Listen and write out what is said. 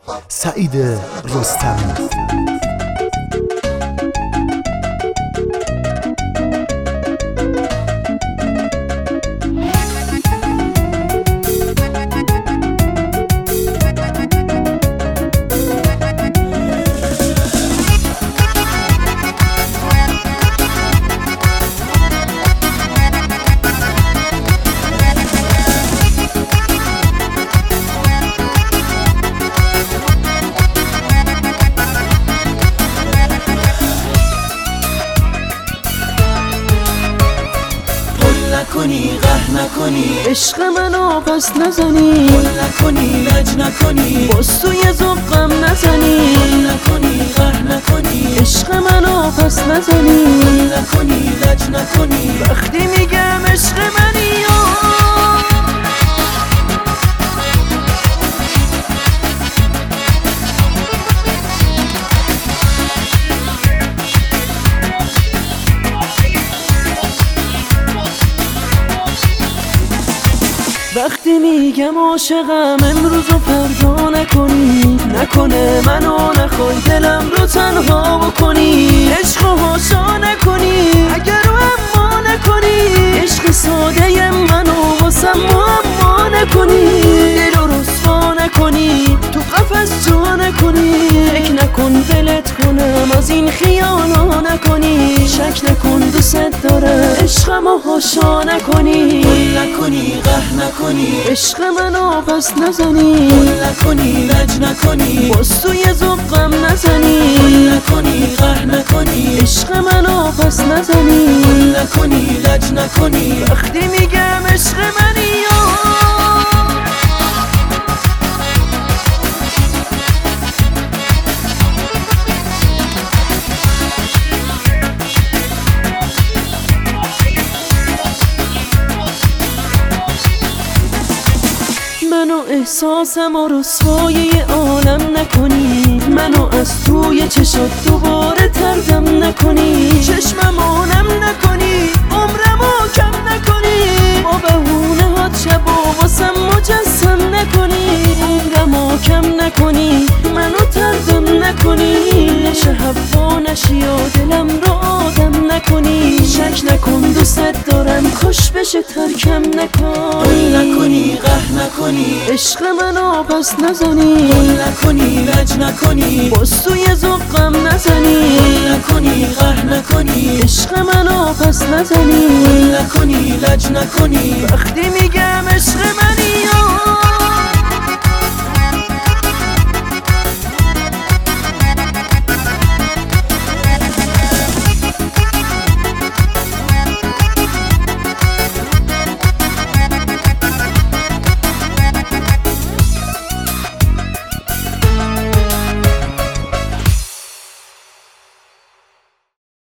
سعید رستمی. نکنی قهر نکنی عشق منو پس نزنی، گل نکنی لج نکنی باز توی ذوقم نزنی، گل نکنی قهر نکنی عشق منو پس نزنی، گل نکنی لج نکنی وقتی میگم عشق منی وقتی میگم عاشقم امروز و فردا نکنی، نکنه منو نخوای دلم رو تنها بکنی، عشق و حاشا نکنی اگر رو اما نکنی، عشق ساده منو واسم معما نکنی، دل رو رسوا نکنی تو قفس جا نکنی، فکر نکن ولت کنم از این خیالا نکنی، شک نکن دوست دارم عشقم و حاشا نکنی، گل نکنی قهر نکنی عشق منو پس نزنی، گل نکنی لج نکنی باز توی ذوقم نزنی، گل نکنی قهر نکنی عشق منو پس نزنی، گل نکنی لج نکنی وقتی میگم عشق منی منو احساسم و رسوای عالم نکنی، منو از توی چشات دوباره تردم نکنی، چشممو نم نکنی عمرمو کم نکنی، با بهونه هات شب و واسم مجسم نکنی، عمرمو کم نکنی منو تردم نکنی، نشه حوا نشی و دلم رو آدم نکنی، شک نکن دوست دارم خوش بشه ترکم نکن، گل نکنی قهر نکنی عشق منو پس نزنی، گل نکنی لج نکنی باز توی ذوقم نزنی، گل نکنی قهر نکنی عشق منو پس نزنی، گل نکنی لج نکنی وقتی میگم عشق من